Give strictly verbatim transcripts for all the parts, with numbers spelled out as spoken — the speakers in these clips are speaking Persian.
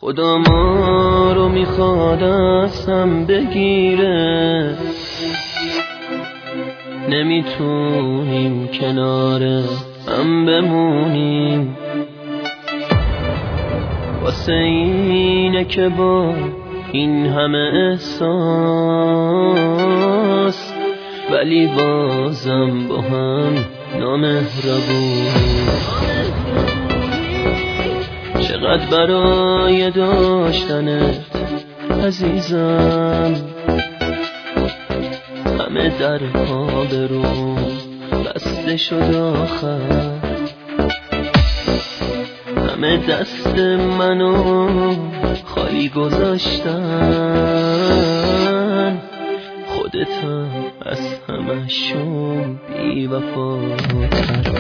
خدا ما رو میخواد از هم بگیره، نمیتونیم کنار هم بمونیم. واسه اینه که با این همه احساس ولی بازم با هم نامهربونیم. چقدر برای داشتنت عزیزم، همه درها به رو بسته شد آخر، همه دست منو خالی گذاشتن، خودتم از همشون بی وفاتر.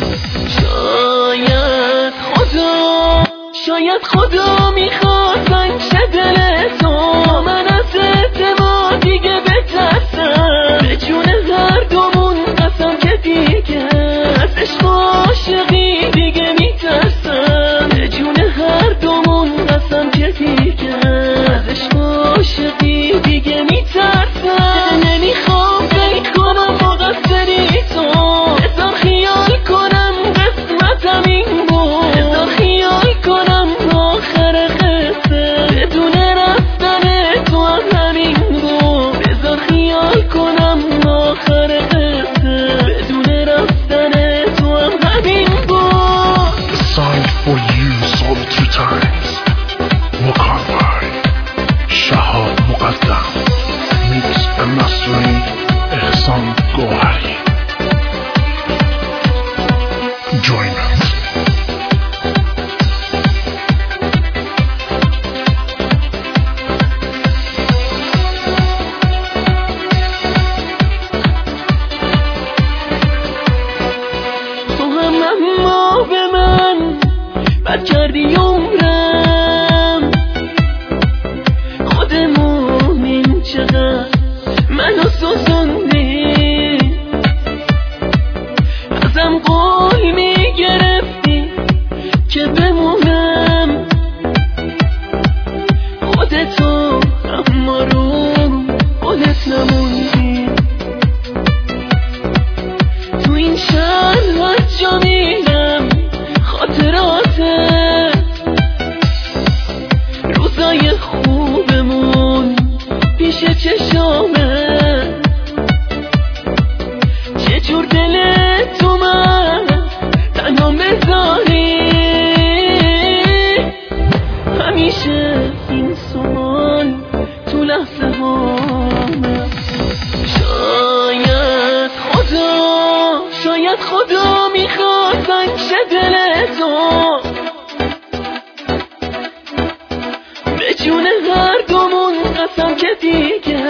شاید خدا شاید خدا میخواد بنشه دل تو، من از اعتماد دیگه بترسم، به جون هر دومون قسم که دیگه از عشق و عاشقی دیگه میترسم، به جون هر دومون قسم که دیگه از عشق و عاشقی دیگه میترسم. نمیخوام فکر کنم مقصری تو، بذار خیال کنم قسمتم این بود، بذار خیال کنم آخر قصه بدون رفتن تو هم همین بود، بذار خیال کنم آخر قصه بدون رفتن تو هم همین بود. Signed for you sold two times. Mukarbai Shahad Muqaddam. Mix and mastering Ehsan Gohari. Join us. تو هم اما به من بد کردی عمرم، خودمون چقدر منو سوزوندی، ازم قول میگرفتی که بمونم، خودتو اما رو قولت نموندی. تو این شهر هر جا میرم خاطراته، روزای خوبمون پیش چشامه، چجور دل تو من تنها بذاری، همیشه این سوال تو لحظه هامه. شاید خدا شاید خدا میخواد بنشه دل تو، به جون هر دومون قسم که دیگه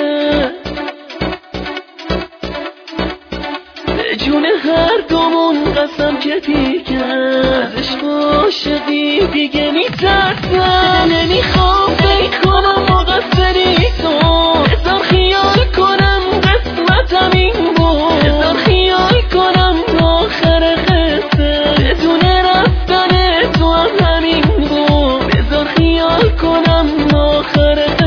به جون هر دومون قسم که دیگه از عشق و عاشقی دیگه میترسم. نمیخوام فکر کنم مقصری تو، بذار خیال کنم قسمتم این بود، بذار خیال کنم آخر قصه بدون رفتن تو هم همین بود، بذار خیال کنم آخر قصه